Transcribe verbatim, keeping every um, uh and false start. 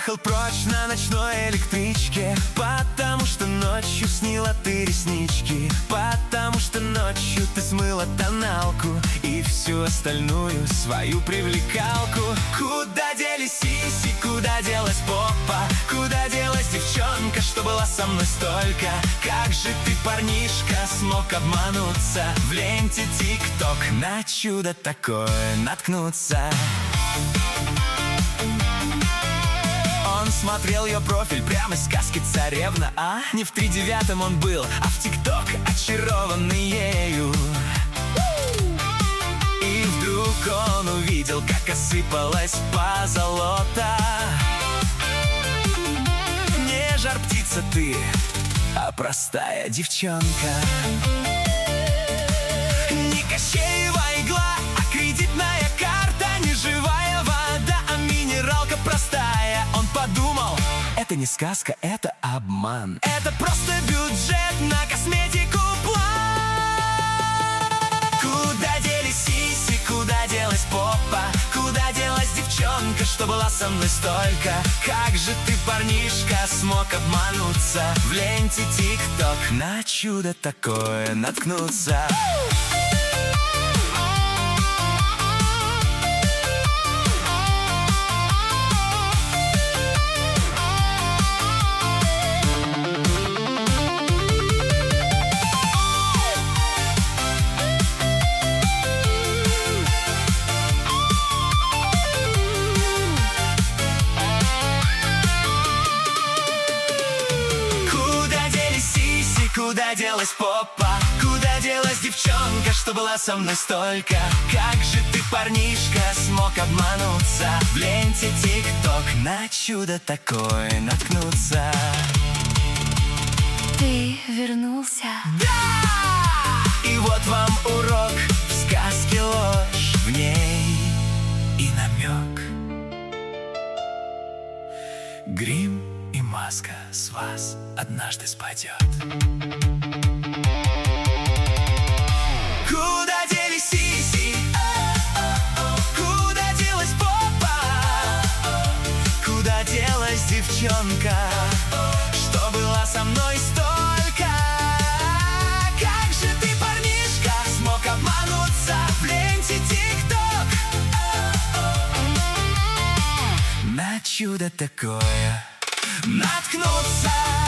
уехал прочь на ночной электричке, потому что ночью снила ты реснички, потому что ночью ты смыла тоналку и всю остальную свою привлекалку. Куда делись сиси, куда делась попа, куда делась девчонка, что была со мной столько? Как же ты, парнишка, смог обмануться в ленте тик-ток, на чудо такое наткнуться? Он смотрел ее профиль прямо из сказки «Царевна», а не в тридевятом он был, а в тик-ток, очарованный ею. И вдруг он увидел, как осыпалась позолота. Не жар-птица ты, а простая девчонка. Не Кощеева игла, а кредитная карта, не живая вода, а минералка простая. Он подумал, это не сказка, это обман, это просто бюджет на косметику план. Куда делись сиси, куда делась попа, куда делась девчонка, что была со мной столько? Как же ты, парнишка, смог обмануться в ленте тик-ток, на чудо такое наткнуться? Куда делась попа, куда делась девчонка, что была со мной столько? Как же ты, парнишка, смог обмануться в ленте тик-ток, на чудо такое наткнуться? Ты вернулся? Да! И вот вам урок в сказке ложь, в ней и намек. Грим и маска с вас однажды спадет. Куда делись сиси? Куда делась попа? Куда делась девчонка, что была со мной столько? Как же ты, парнишка, смог обмануться в ленте тик-ток, на чудо такое наткнуться?